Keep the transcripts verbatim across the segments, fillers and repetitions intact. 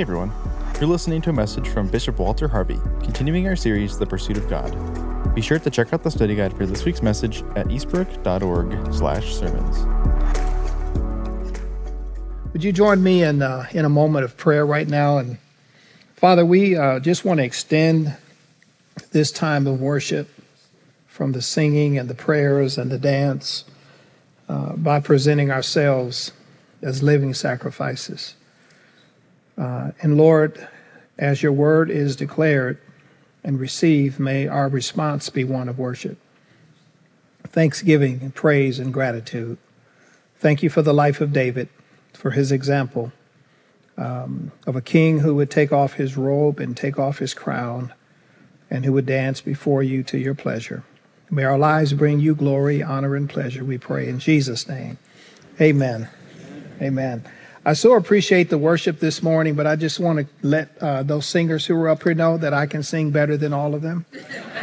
Hey everyone, you're listening to a message from Bishop Walter Harvey, continuing our series, The Pursuit of God. Be sure to check out the study guide for this week's message at eastbrook.org slash sermons. Would you join me in uh, in a moment of prayer right now? And Father, we uh, just want to extend this time of worship from the singing and the prayers and the dance uh, by presenting ourselves as living sacrifices. Uh, and Lord, as your word is declared and received, may our response be one of worship, thanksgiving and praise and gratitude. Thank you for the life of David, for his example um, of a king who would take off his robe and take off his crown and who would dance before you to your pleasure. May our lives bring you glory, honor, and pleasure, we pray in Jesus' name. Amen. Amen. I so appreciate the worship this morning, but I just want to let uh, those singers who are up here know that I can sing better than all of them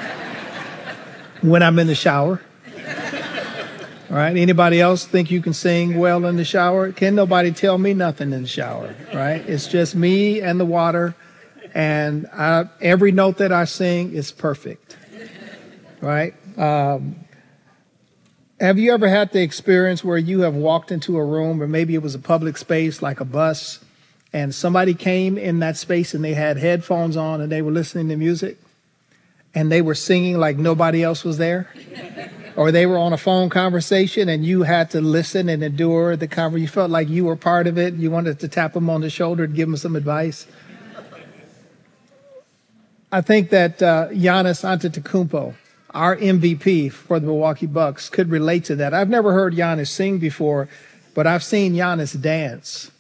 when I'm in the shower. All right. Anybody else think you can sing well in the shower? Can nobody tell me nothing in the shower? Right. It's just me and the water. And I, every note that I sing is perfect. Right. Um, have you ever had the experience where you have walked into a room, or maybe it was a public space like a bus, and somebody came in that space and they had headphones on and they were listening to music and they were singing like nobody else was there? Or they were on a phone conversation and you had to listen and endure the conversation. You felt like you were part of it. You wanted to tap them on the shoulder and give them some advice. I think that uh, Giannis Antetokounmpo, our M V P for the Milwaukee Bucks, could relate to that. I've never heard Giannis sing before, but I've seen Giannis dance.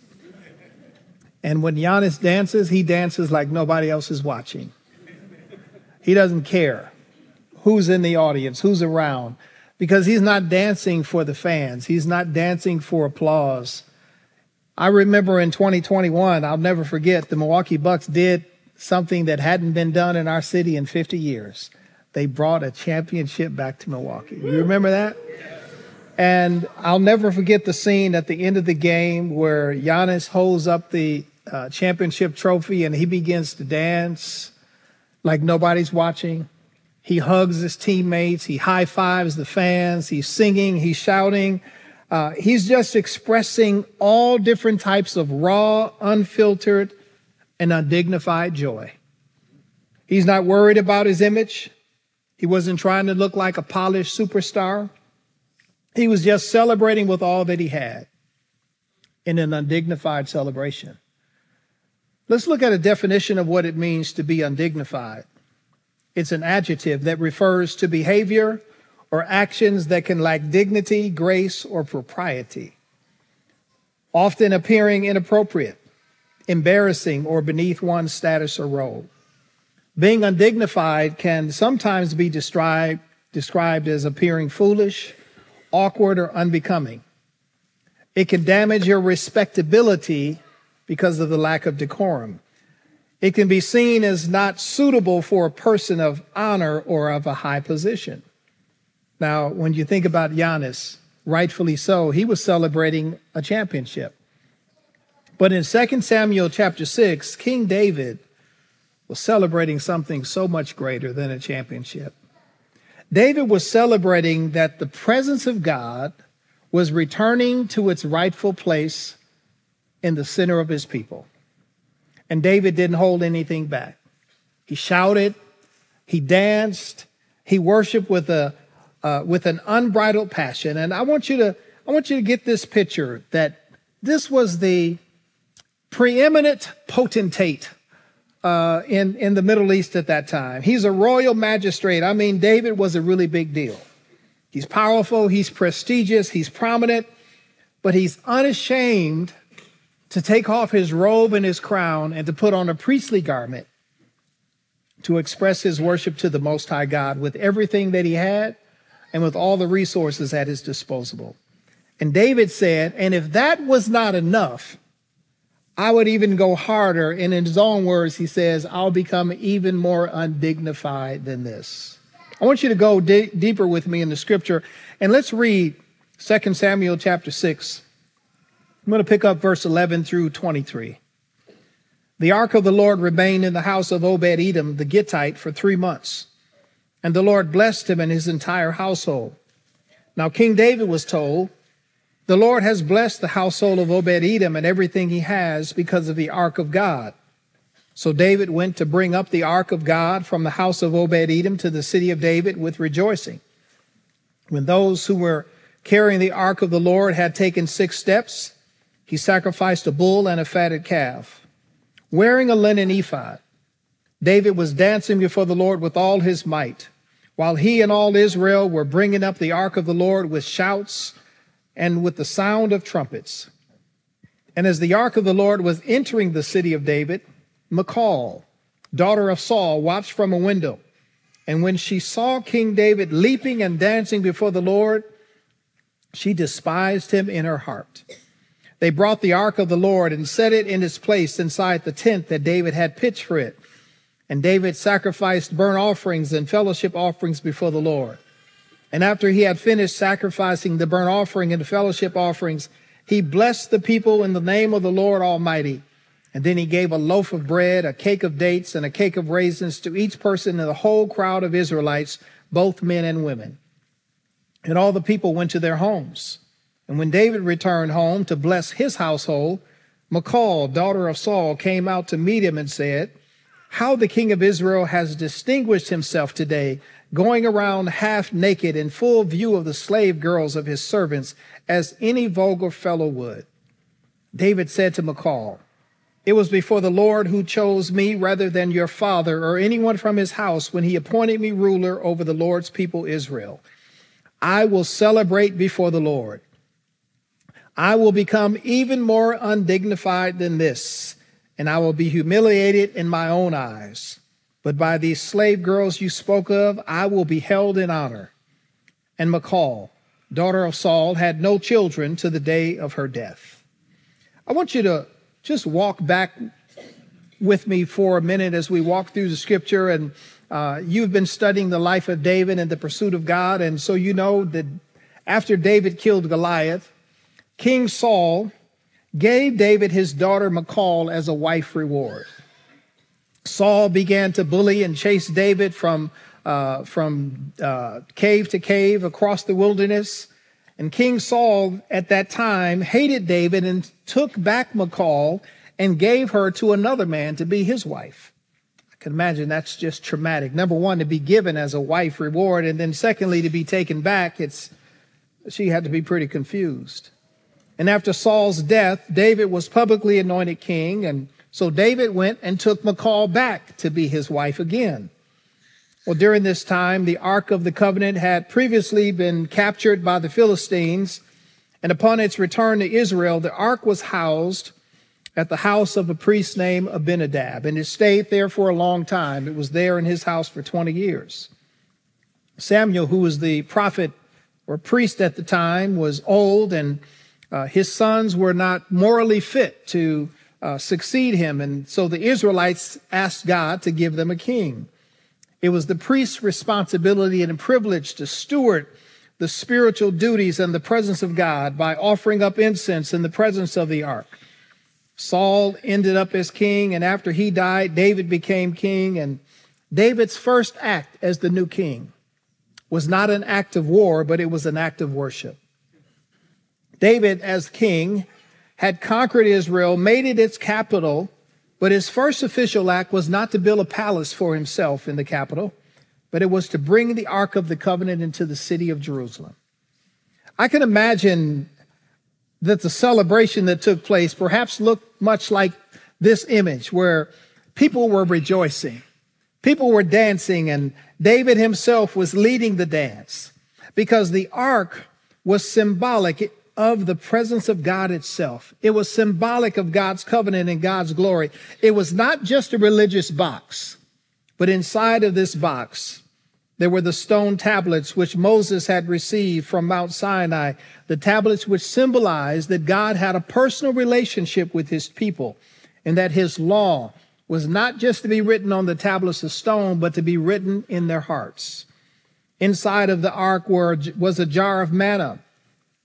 And when Giannis dances, he dances like nobody else is watching. He doesn't care who's in the audience, who's around, because he's not dancing for the fans. He's not dancing for applause. I remember in twenty twenty-one, I'll never forget, the Milwaukee Bucks did something that hadn't been done in our city in fifty years. They brought a championship back to Milwaukee. You remember that? And I'll never forget the scene at the end of the game where Giannis holds up the uh, championship trophy and he begins to dance like nobody's watching. He hugs his teammates. He high-fives the fans. He's singing. He's shouting. Uh, he's just expressing all different types of raw, unfiltered, and undignified joy. He's not worried about his image. He wasn't trying to look like a polished superstar. He was just celebrating with all that he had in an undignified celebration. Let's look at a definition of what it means to be undignified. It's an adjective that refers to behavior or actions that can lack dignity, grace, or propriety, often appearing inappropriate, embarrassing, or beneath one's status or role. Being undignified can sometimes be described, described as appearing foolish, awkward, or unbecoming. It can damage your respectability because of the lack of decorum. It can be seen as not suitable for a person of honor or of a high position. Now, when you think about Giannis, rightfully so, he was celebrating a championship. But in Second Samuel chapter six, King David was celebrating something so much greater than a championship. David was celebrating that the presence of God was returning to its rightful place in the center of his people. And David didn't hold anything back. He shouted, he danced, he worshiped with a uh, with an unbridled passion. And I want you to I want you to get this picture that this was the preeminent potentate uh, in in the Middle East at that time. He's a royal magistrate. I mean, David was a really big deal. He's powerful, he's prestigious, he's prominent, but he's unashamed to take off his robe and his crown and to put on a priestly garment to express his worship to the Most High God with everything that he had and with all the resources at his disposal. And David said, and if that was not enough, I would even go harder. And in his own words, he says, I'll become even more undignified than this. I want you to go di- deeper with me in the scripture, and let's read Second Samuel chapter six. I'm going to pick up verse eleven through twenty-three. The ark of the Lord remained in the house of Obed-Edom the Gittite for three months, and the Lord blessed him and his entire household. Now King David was told, "The Lord has blessed the household of Obed-Edom and everything he has because of the ark of God." So David went to bring up the ark of God from the house of Obed-Edom to the city of David with rejoicing. When those who were carrying the ark of the Lord had taken six steps, he sacrificed a bull and a fatted calf. Wearing a linen ephod, David was dancing before the Lord with all his might, while he and all Israel were bringing up the ark of the Lord with shouts and with the sound of trumpets. And as the ark of the Lord was entering the city of David, Michal, daughter of Saul, watched from a window. And when she saw King David leaping and dancing before the Lord, she despised him in her heart. They brought the ark of the Lord and set it in its place inside the tent that David had pitched for it. And David sacrificed burnt offerings and fellowship offerings before the Lord. And after he had finished sacrificing the burnt offering and the fellowship offerings, he blessed the people in the name of the Lord Almighty. And then he gave a loaf of bread, a cake of dates, and a cake of raisins to each person in the whole crowd of Israelites, both men and women. And all the people went to their homes. And when David returned home to bless his household, Michal, daughter of Saul, came out to meet him and said, "How the king of Israel has distinguished himself today, going around half naked in full view of the slave girls of his servants, as any vulgar fellow would." David said to Michal, "It was before the Lord who chose me rather than your father or anyone from his house when he appointed me ruler over the Lord's people Israel. I will celebrate before the Lord. I will become even more undignified than this, and I will be humiliated in my own eyes. But by these slave girls you spoke of, I will be held in honor." And Michal, daughter of Saul, had no children to the day of her death. I want you to just walk back with me for a minute as we walk through the scripture. And uh, you've been studying the life of David and the pursuit of God. And so you know that after David killed Goliath, King Saul gave David his daughter Michal as a wife reward. Saul began to bully and chase David from, uh, from uh, cave to cave across the wilderness. And King Saul at that time hated David and took back Michal and gave her to another man to be his wife. I can imagine that's just traumatic. Number one, to be given as a wife reward, and then secondly, to be taken back. It's she had to be pretty confused. And after Saul's death, David was publicly anointed king, and so David went and took Michal back to be his wife again. Well, during this time, the Ark of the Covenant had previously been captured by the Philistines, and upon its return to Israel, the Ark was housed at the house of a priest named Abinadab, and it stayed there for a long time. It was there in his house for twenty years. Samuel, who was the prophet or priest at the time, was old, and uh, his sons were not morally fit to uh, succeed him, and so the Israelites asked God to give them a king. It was the priest's responsibility and privilege to steward the spiritual duties and the presence of God by offering up incense in the presence of the ark. Saul ended up as king, and after he died, David became king. And David's first act as the new king was not an act of war, but it was an act of worship. David, as king, had conquered Israel, made it its capital, but his first official act was not to build a palace for himself in the capital, but it was to bring the Ark of the Covenant into the city of Jerusalem. I can imagine that the celebration that took place perhaps looked much like this image, where people were rejoicing, people were dancing, and David himself was leading the dance, because the Ark was symbolic of the presence of God itself. It was symbolic of God's covenant and God's glory. It was not just a religious box, but inside of this box, there were the stone tablets which Moses had received from Mount Sinai, the tablets which symbolized that God had a personal relationship with his people, and that his law was not just to be written on the tablets of stone, but to be written in their hearts. Inside of the ark were, was a jar of manna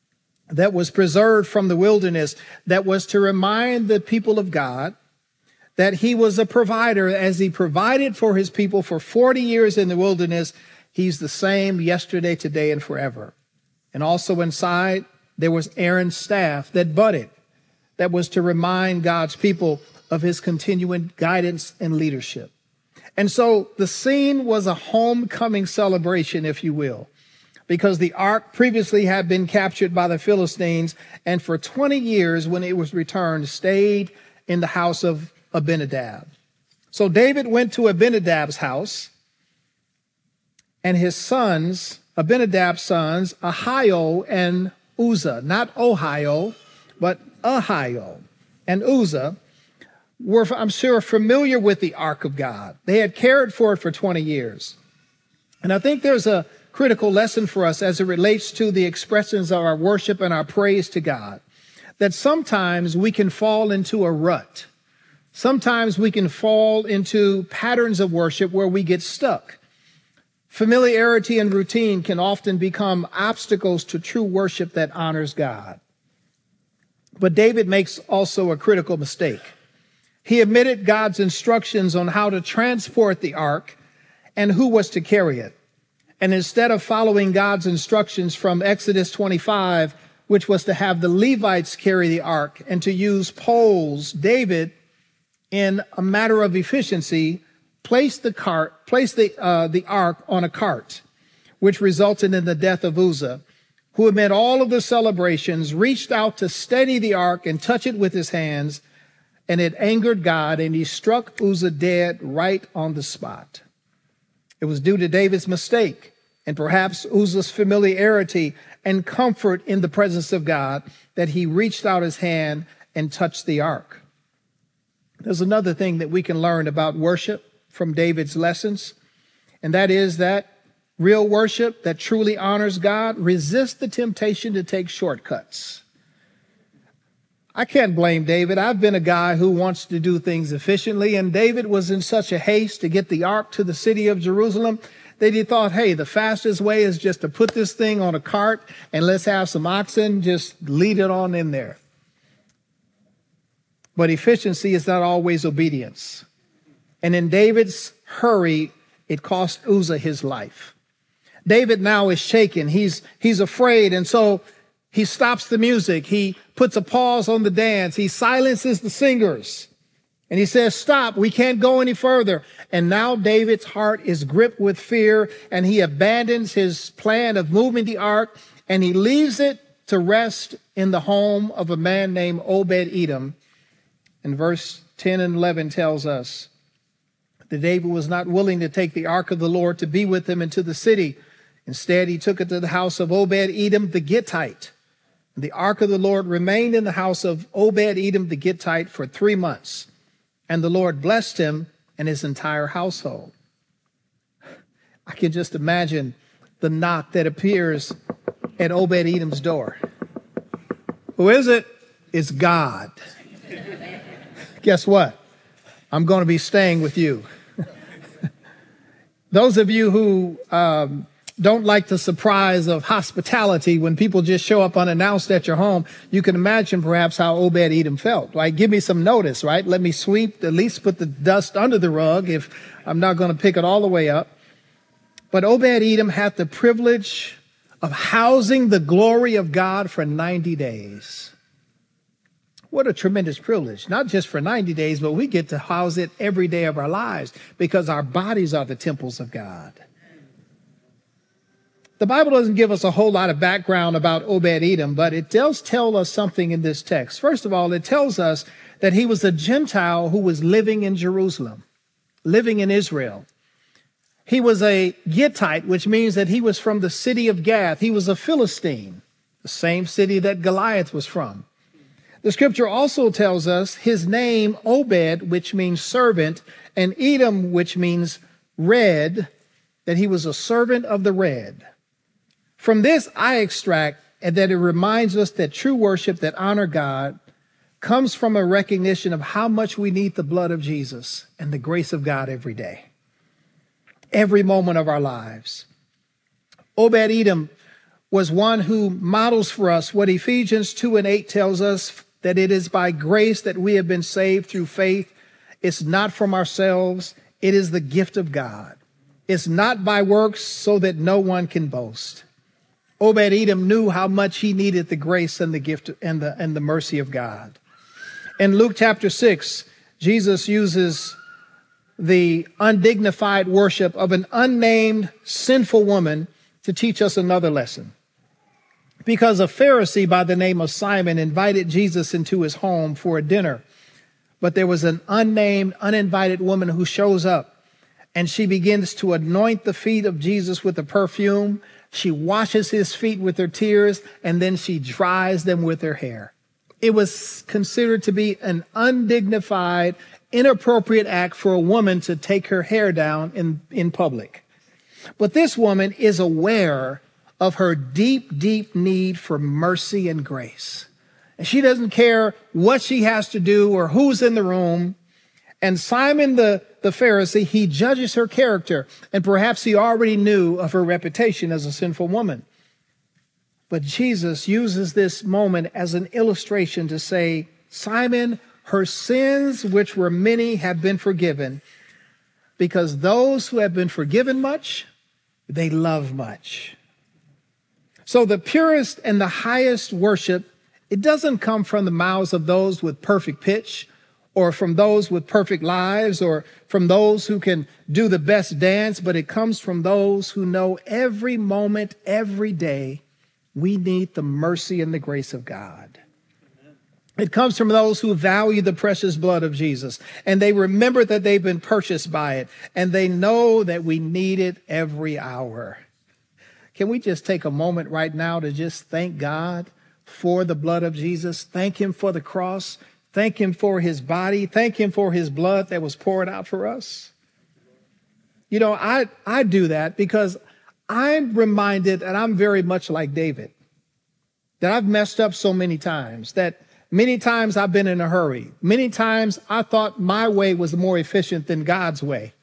that was preserved from the wilderness, that was to remind the people of God that he was a provider. As he provided for his people for forty years in the wilderness, he's the same yesterday, today, and forever. And also inside, there was Aaron's staff that budded, that was to remind God's people of his continuing guidance and leadership. And so the scene was a homecoming celebration, if you will, because the ark previously had been captured by the Philistines, and for twenty years, when it was returned, stayed in the house of Abinadab. So David went to Abinadab's house, and his sons, Abinadab's sons, Ahio and Uzzah, not Ohio, but Ahio and Uzzah, were, I'm sure, familiar with the ark of God. They had cared for it for twenty years. And I think there's a critical lesson for us as it relates to the expressions of our worship and our praise to God, that sometimes we can fall into a rut. Sometimes we can fall into patterns of worship where we get stuck. Familiarity and routine can often become obstacles to true worship that honors God. But David makes also a critical mistake. He omitted God's instructions on how to transport the ark and who was to carry it. And instead of following God's instructions from Exodus twenty-five, which was to have the Levites carry the ark and to use poles, David, in a matter of efficiency, placed the cart, placed the, uh, the ark on a cart, which resulted in the death of Uzzah, who amid all of the celebrations reached out to steady the ark and touch it with his hands, and it angered God, and he struck Uzzah dead right on the spot. It was due to David's mistake and perhaps Uzzah's familiarity and comfort in the presence of God that he reached out his hand and touched the ark. There's another thing that we can learn about worship from David's lessons, and that is that real worship that truly honors God resists the temptation to take shortcuts. I can't blame David. I've been a guy who wants to do things efficiently, and David was in such a haste to get the ark to the city of Jerusalem that he thought, hey, the fastest way is just to put this thing on a cart and let's have some oxen, just lead it on in there. But efficiency is not always obedience. And in David's hurry, it cost Uzzah his life. David now is shaken. He's, he's afraid. And so he stops the music. He puts a pause on the dance. He silences the singers. And he says, stop, we can't go any further. And now David's heart is gripped with fear, and he abandons his plan of moving the ark, and he leaves it to rest in the home of a man named Obed-Edom. And verse ten and eleven tells us that David was not willing to take the ark of the Lord to be with him into the city. Instead, he took it to the house of Obed-Edom the Gittite. The ark of the Lord remained in the house of Obed-Edom the Gittite for three months. And the Lord blessed him and his entire household. I can just imagine the knock that appears at Obed-Edom's door. Who is it? It's God. Guess what? I'm going to be staying with you. Those of you who um, don't like the surprise of hospitality when people just show up unannounced at your home, you can imagine perhaps how Obed-Edom felt, right? Give me some notice, right? Let me sweep, at least put the dust under the rug if I'm not going to pick it all the way up. But Obed-Edom had the privilege of housing the glory of God for ninety days. What a tremendous privilege, not just for ninety days, but we get to house it every day of our lives because our bodies are the temples of God. The Bible doesn't give us a whole lot of background about Obed-Edom, but it does tell us something in this text. First of all, it tells us that he was a Gentile who was living in Jerusalem, living in Israel. He was a Gittite, which means that he was from the city of Gath. He was a Philistine, the same city that Goliath was from. The scripture also tells us his name, Obed, which means servant, and Edom, which means red, that he was a servant of the red. From this, I extract that it reminds us that true worship that honor God comes from a recognition of how much we need the blood of Jesus and the grace of God every day, every moment of our lives. Obed-Edom was one who models for us what Ephesians two and eight tells us, that it is by grace that we have been saved through faith. It's not from ourselves. It is the gift of God. It's not by works so that no one can boast. Obed-Edom knew how much he needed the grace and the gift and the, and the mercy of God. In Luke chapter six, Jesus uses the undignified worship of an unnamed sinful woman to teach us another lesson. Because a Pharisee by the name of Simon invited Jesus into his home for a dinner, but there was an unnamed, uninvited woman who shows up, and she begins to anoint the feet of Jesus with the perfume. She washes his feet with her tears, and then she dries them with her hair. It was considered to be an undignified, inappropriate act for a woman to take her hair down in, in public. But this woman is aware of her deep, deep need for mercy and grace. And she doesn't care what she has to do or who's in the room. And Simon the, the Pharisee, he judges her character, and perhaps he already knew of her reputation as a sinful woman. But Jesus uses this moment as an illustration to say, Simon, her sins, which were many, have been forgiven, because those who have been forgiven much, they love much. So the purest and the highest worship, it doesn't come from the mouths of those with perfect pitch, or from those with perfect lives, or from those who can do the best dance, but it comes from those who know every moment, every day, we need the mercy and the grace of God. It comes from those who value the precious blood of Jesus, and they remember that they've been purchased by it, and they know that we need it every hour. Can we just take a moment right now to just thank God for the blood of Jesus? Thank him for the cross. Thank him for his body. Thank him for his blood that was poured out for us. You know, I, I do that because I'm reminded, and I'm very much like David, that I've messed up so many times, that many times I've been in a hurry. Many times I thought my way was more efficient than God's way.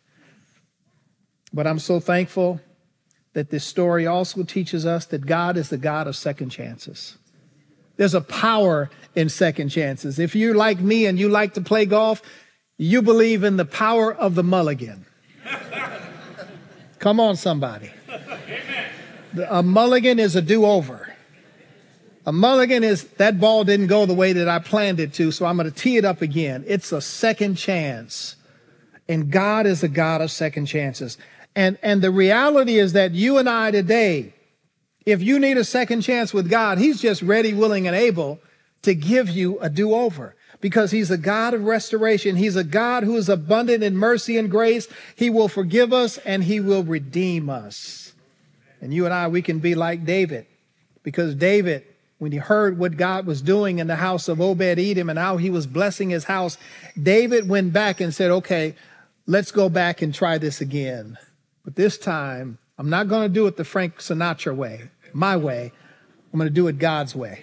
But I'm so thankful that this story also teaches us that God is the God of second chances. There's a power in second chances. If you're like me and you like to play golf, you believe in the power of the mulligan. Come on, somebody. A mulligan is a do-over. A mulligan is, that ball didn't go the way that I planned it to, so I'm going to tee it up again. It's a second chance. And God is a God of second chances. And, and the reality is that you and I today, if you need a second chance with God, he's just ready, willing, and able to give you a do-over, because he's a God of restoration. He's a God who is abundant in mercy and grace. He will forgive us and he will redeem us. And you and I, we can be like David, because David, when he heard what God was doing in the house of Obed-Edom and how he was blessing his house, David went back and said, okay, let's go back and try this again. But this time, I'm not going to do it the Frank Sinatra way, my way. I'm going to do it God's way.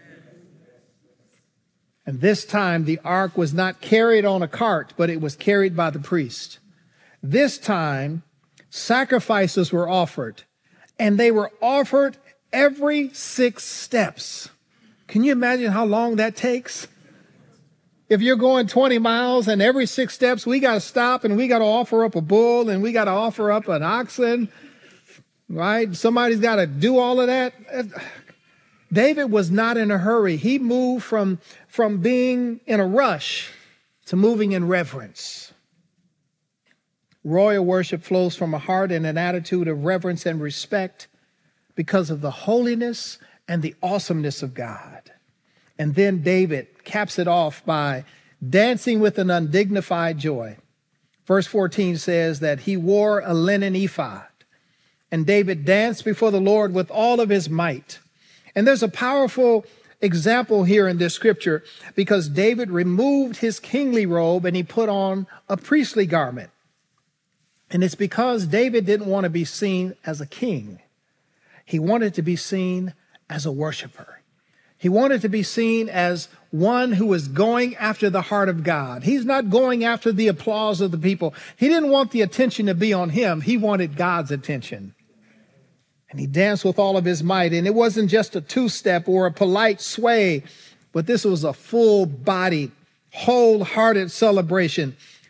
And this time, the ark was not carried on a cart, but it was carried by the priest. This time, sacrifices were offered, and they were offered every six steps. Can you imagine how long that takes? If you're going twenty miles and every six steps, we got to stop and we got to offer up a bull and we got to offer up an oxen, right? Somebody's got to do all of that. David was not in a hurry. He moved from, from being in a rush to moving in reverence. Royal worship flows from a heart and an attitude of reverence and respect because of the holiness and the awesomeness of God. And then David caps it off by dancing with an undignified joy. Verse fourteen says that he wore a linen ephod, and David danced before the Lord with all of his might. And there's a powerful example here in this scripture, because David removed his kingly robe and he put on a priestly garment. And it's because David didn't want to be seen as a king. He wanted to be seen as a worshiper. He wanted to be seen as one who was going after the heart of God. He's not going after the applause of the people. He didn't want the attention to be on him. He wanted God's attention. And he danced with all of his might. And it wasn't just a two-step or a polite sway, but this was a full-bodied, wholehearted celebration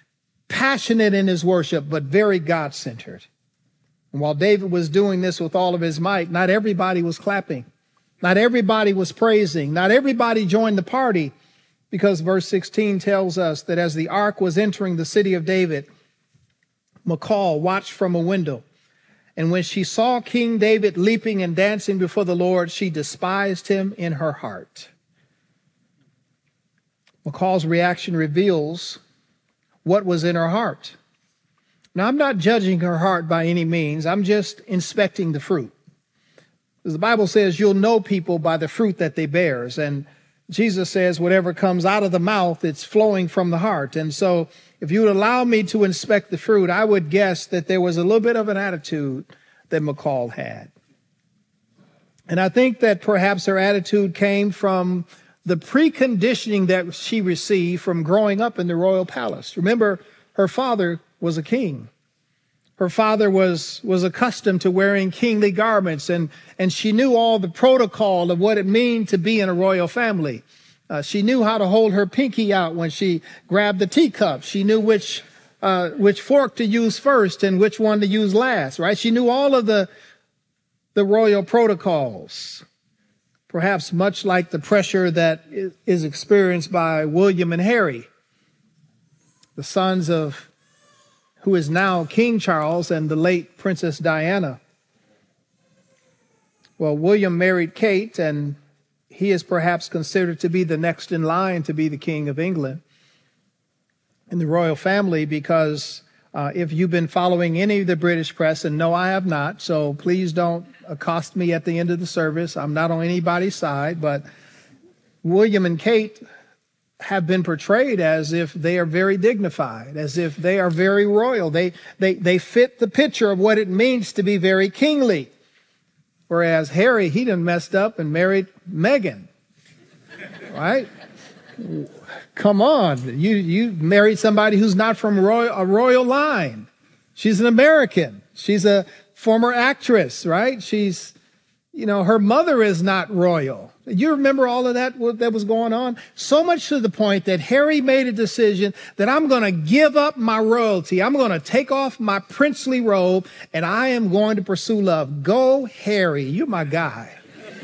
passionate in his worship, but very God-centered. And while David was doing this with all of his might, not everybody was clapping. Not everybody was praising. Not everybody joined the party, because verse sixteen tells us that as the ark was entering the city of David, Michal watched from a window. And when she saw King David leaping and dancing before the Lord, she despised him in her heart. Michal's reaction reveals what was in her heart. Now, I'm not judging her heart by any means. I'm just inspecting the fruit. As the Bible says, you'll know people by the fruit that they bears. And Jesus says, whatever comes out of the mouth, it's flowing from the heart. And so if you would allow me to inspect the fruit, I would guess that there was a little bit of an attitude that Michal had. And I think that perhaps her attitude came from the preconditioning that she received from growing up in the royal palace. Remember, her father was a king. Her father was, was accustomed to wearing kingly garments, and, and she knew all the protocol of what it means to be in a royal family. Uh, she knew how to hold her pinky out when she grabbed the teacup. She knew which, uh, which fork to use first and which one to use last, right? She knew all of the, the royal protocols, perhaps much like the pressure that is experienced by William and Harry, the sons of who is now King Charles and the late Princess Diana. Well, William married Kate, and he is perhaps considered to be the next in line to be the King of England in the royal family, because uh, if you've been following any of the British press, and no, I have not, so please don't accost me at the end of the service. I'm not on anybody's side, but William and Kate have been portrayed as if they are very dignified, as if they are very royal. They, they, they fit the picture of what it means to be very kingly. Whereas Harry, he done messed up and married Meghan, right? Come on, you, you married somebody who's not from royal, a royal line. She's an American. She's a former actress, right? She's, you know, her mother is not royal. You remember all of that, what that was going on? So much to the point that Harry made a decision that I'm going to give up my royalty. I'm going to take off my princely robe, and I am going to pursue love. Go, Harry. You're my guy.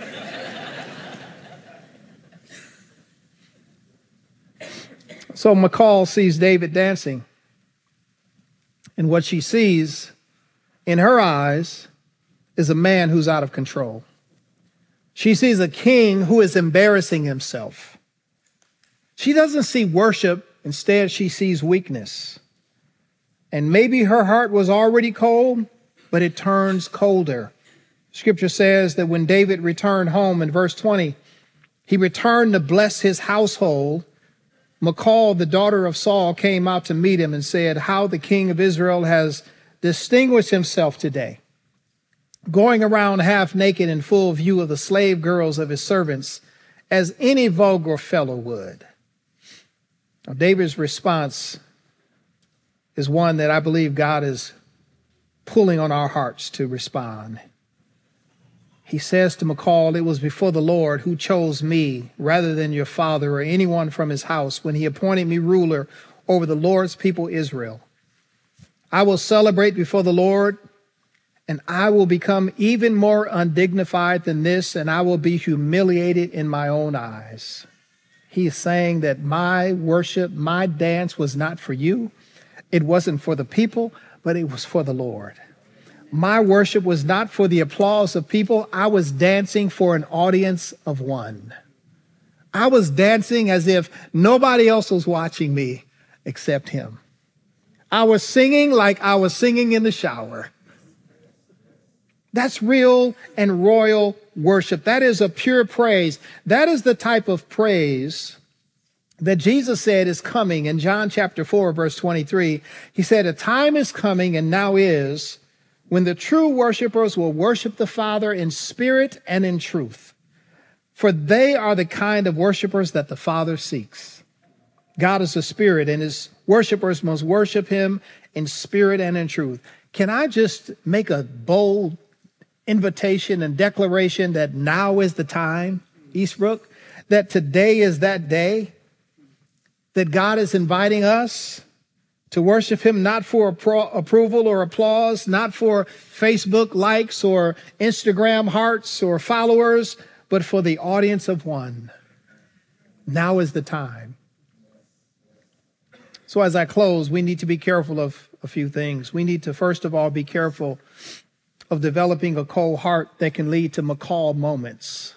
So Michal sees David dancing, and what she sees in her eyes is a man who's out of control. She sees a king who is embarrassing himself. She doesn't see worship. Instead, she sees weakness. And maybe her heart was already cold, but it turns colder. Scripture says that when David returned home in verse twenty, he returned to bless his household. Michal, the daughter of Saul, came out to meet him and said, "How the king of Israel has distinguished himself today, going around half naked in full view of the slave girls of his servants, as any vulgar fellow would." Now, David's response is one that I believe God is pulling on our hearts to respond. He says to Michal, "It was before the Lord who chose me rather than your father or anyone from his house when he appointed me ruler over the Lord's people Israel. I will celebrate before the Lord, and I will become even more undignified than this, and I will be humiliated in my own eyes." He is saying that my worship, my dance was not for you. It wasn't for the people, but it was for the Lord. My worship was not for the applause of people. I was dancing for an audience of one. I was dancing as if nobody else was watching me except him. I was singing like I was singing in the shower. That's real and royal worship. That is a pure praise. That is the type of praise that Jesus said is coming in John chapter four, verse twenty-three. He said, "A time is coming and now is when the true worshipers will worship the Father in spirit and in truth. For they are the kind of worshipers that the Father seeks." God is a spirit, and his worshipers must worship him in spirit and in truth. Can I just make a bold invitation and declaration that now is the time, Eastbrook, that today is that day, that God is inviting us to worship him not for appro- approval or applause, not for Facebook likes or Instagram hearts or followers, but for the audience of one. Now is the time. So as I close, we need to be careful of a few things. We need to, first of all, be careful of developing a cold heart that can lead to McCall moments.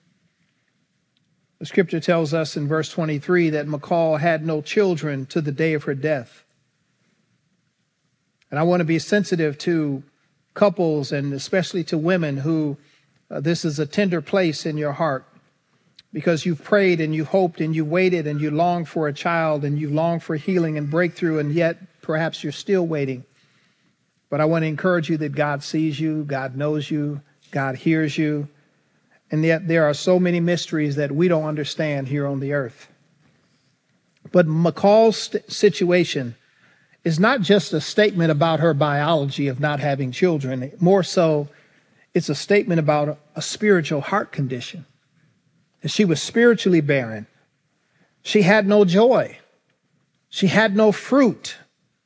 The scripture tells us in verse twenty-three that McCall had no children to the day of her death. And I want to be sensitive to couples and especially to women who uh, this is a tender place in your heart because you've prayed and you hoped and you waited and you longed for a child and you longed for healing and breakthrough, and yet perhaps you're still waiting. But I want to encourage you that God sees you, God knows you, God hears you, and yet there are so many mysteries that we don't understand here on the earth. But McCall's st- situation is not just a statement about her biology of not having children. More so, it's a statement about a, a spiritual heart condition. She was spiritually barren. She had no joy. She had no fruit.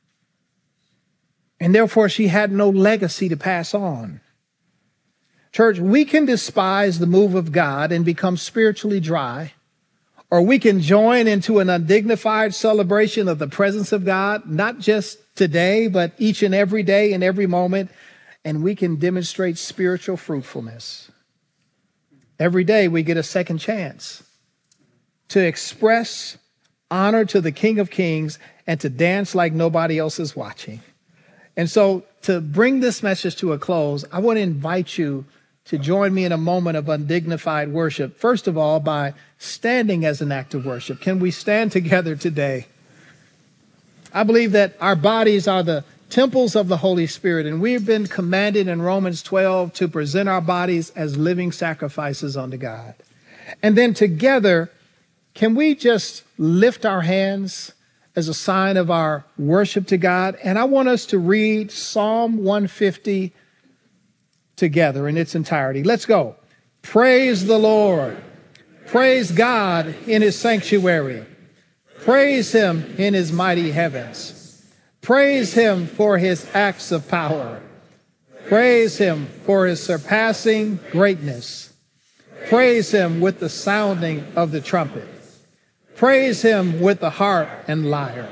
And therefore, she had no legacy to pass on. Church, we can despise the move of God and become spiritually dry, or we can join into an undignified celebration of the presence of God, not just today, but each and every day and every moment, and we can demonstrate spiritual fruitfulness. Every day we get a second chance to express honor to the King of Kings and to dance like nobody else is watching. And so to bring this message to a close, I want to invite you to join me in a moment of undignified worship. First of all, by standing as an act of worship. Can we stand together today? I believe that our bodies are the temples of the Holy Spirit, and we've been commanded in Romans twelve to present our bodies as living sacrifices unto God. And then together, can we just lift our hands as a sign of our worship to God? And I want us to read Psalm one fifty together in its entirety. Let's go. Praise the Lord. Praise God in his sanctuary. Praise him in his mighty heavens. Praise him for his acts of power. Praise him for his surpassing greatness. Praise him with the sounding of the trumpet. Praise him with the harp and lyre.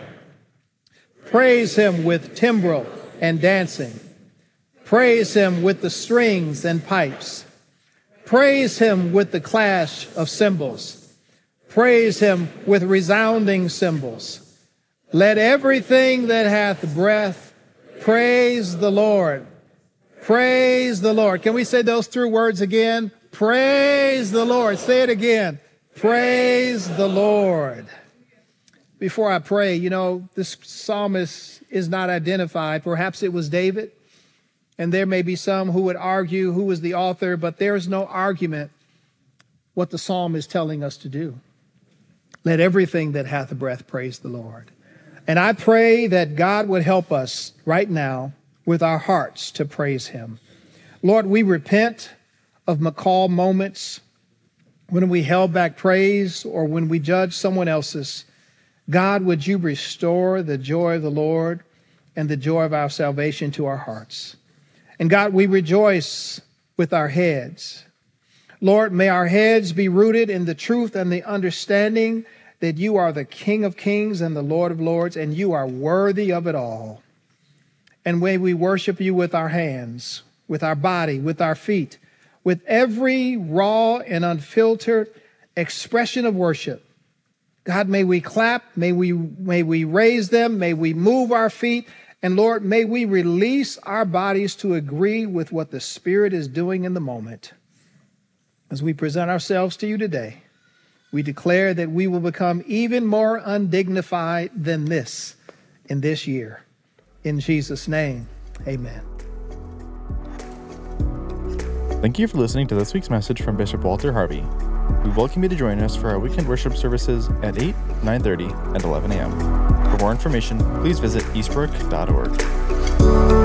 Praise him with timbrel and dancing. Praise him with the strings and pipes. Praise him with the clash of cymbals. Praise him with resounding cymbals. Let everything that hath breath praise the Lord. Praise the Lord. Can we say those three words again? Praise the Lord. Say it again. Praise the Lord. Before I pray, you know, this psalmist is not identified. Perhaps it was David. And there may be some who would argue who was the author, but there is no argument what the psalm is telling us to do. Let everything that hath breath praise the Lord. And I pray that God would help us right now with our hearts to praise him. Lord, we repent of McCall moments when we held back praise or when we judged someone else's. God, would you restore the joy of the Lord and the joy of our salvation to our hearts? And God, we rejoice with our heads. Lord, may our heads be rooted in the truth and the understanding that you are the King of Kings and the Lord of Lords, and you are worthy of it all. And may we worship you with our hands, with our body, with our feet, with every raw and unfiltered expression of worship. God, may we clap, may we, may we raise them, may we move our feet, and Lord, may we release our bodies to agree with what the Spirit is doing in the moment. As we present ourselves to you today, we declare that we will become even more undignified than this in this year. In Jesus' name, amen. Thank you for listening to this week's message from Bishop Walter Harvey. We welcome you to join us for our weekend worship services at eight, nine thirty, and eleven a.m. For more information, please visit eastbrook dot org.